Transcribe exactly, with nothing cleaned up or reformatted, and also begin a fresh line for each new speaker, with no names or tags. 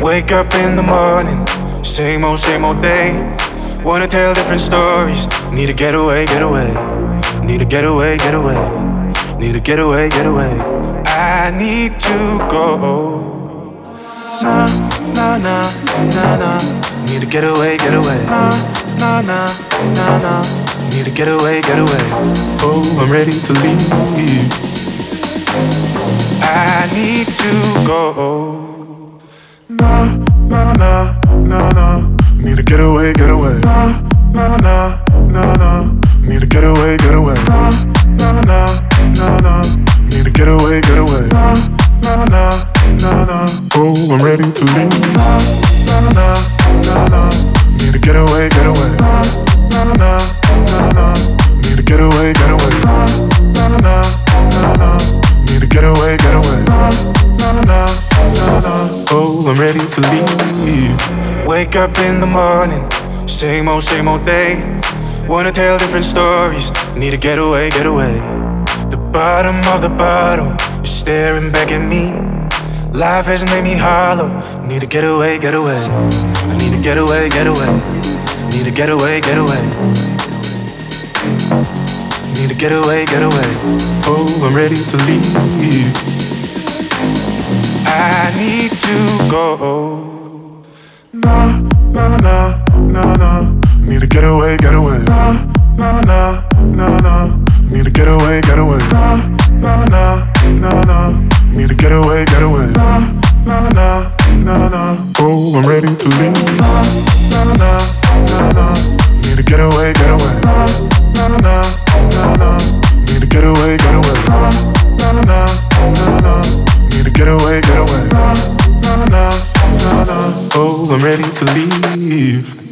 Wake up in the morning, same old, same old day. Wanna tell different stories. Need to get away, get away. Need to get away, get away. Need to get away, get away. I need to go. Nah, nah, nah, nah, nah. Need to get away, get away. Nah, nah, nah, nah, nah. Need to get away, get away. Oh, I'm ready to leave. I need to go. Nah, nah, nah, nah, nah. Need to get away, get away. Nah, nah, nah, nah, nah. Need to get away, get away. Nah, nah, nah, nah, nah. Need to get away, get away. Nah, nah, nah, nah, nah. Oh, I'm ready to leave. Nah, nah, nah, nah, nah. Need to get away, get away. Nah, nah, nah, nah, nah. Need to get away, get away. Nah, nah, nah, nah, nah. Need to get away, get away. Nah, nah, nah, nah, nah. Oh, I'm ready to leave. Wake up in the morning, same old, same old day. Wanna tell different stories. Need to get away, get away. The bottom of the bottle is staring back at me. Life has made me hollow. Need to get away, get away. I need to get away, get away. Need to get away, get away. Need to get away, get away. Oh, I'm ready to leave. I need to go. Nah, nah, nah, nah, nah. Need to get away, get away. Nah, nah, nah, nah, nah. Need to get away, get away. Nah, nah, nah, nah, nah. Need to get away, get away. Nah, nah, nah, nah, nah. Oh, I'm ready to leave. Nah, nah, nah, nah, nah. Need to get away, get away. Nah, nah, nah, nah, nah. Need to get away, get away. Nah, nah, nah, nah, nah. Need to get away, get away. Nah, nah, nah, nah, nah. Oh, I'm ready to leave.